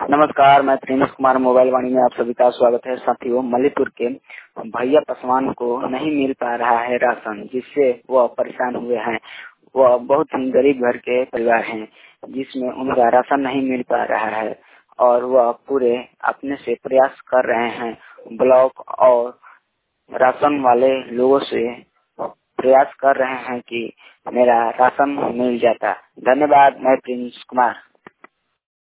नमस्कार, मैं Prince Kumar mobile वाणी में आप सभी का स्वागत है। साथियों, मलीपुर के भैया पासवान को नहीं मिल पा रहा है राशन, जिससे वह परेशान हुए हैं। वह बहुत ही गरीब घर के परिवार हैं, जिसमें उनका राशन नहीं मिल पा रहा है और वह पूरे अपने से प्रयास कर रहे हैं। ब्लॉक और राशन वाले लोगों से प्रयास कर रहे हैं कि मेरा राशन मिल जाता। धन्यवाद। मैं प्रिंस कुमार।